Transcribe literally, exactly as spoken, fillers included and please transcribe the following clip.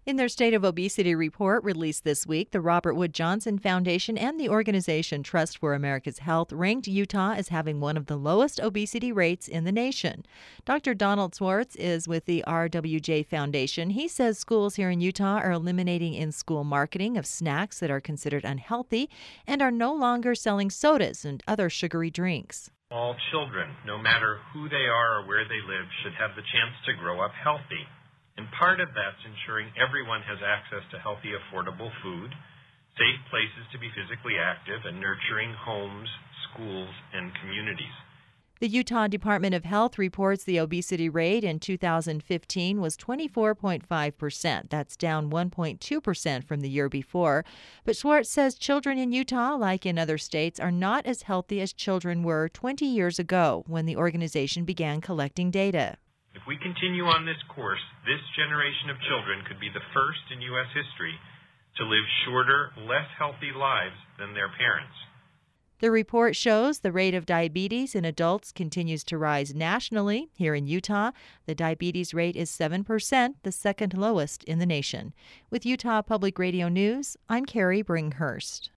In their State of Obesity report released this week, the Robert Wood Johnson Foundation and the organization Trust for America's Health ranked Utah as having one of the lowest obesity rates in the nation. Doctor Donald Swartz is with the R W J Foundation. He says schools here in Utah are eliminating in-school marketing of snacks that are considered unhealthy and are no longer selling sodas and other sugary drinks. All children, no matter who they are or where they live, should have the chance to grow up healthy. And part of that's ensuring everyone has access to healthy, affordable food, safe places to be physically active, and nurturing homes, schools, and communities. The Utah Department of Health reports the obesity rate in two thousand fifteen was twenty-four point five percent. That's down one point two percent from the year before. But Schwartz says children in Utah, like in other states, are not as healthy as children were twenty years ago when the organization began collecting data. If we continue on this course, this generation of children could be the first in U S history to live shorter, less healthy lives than their parents. The report shows the rate of diabetes in adults continues to rise nationally. Here in Utah, the diabetes rate is seven percent, the second lowest in the nation. With Utah Public Radio News, I'm Carrie Bringhurst.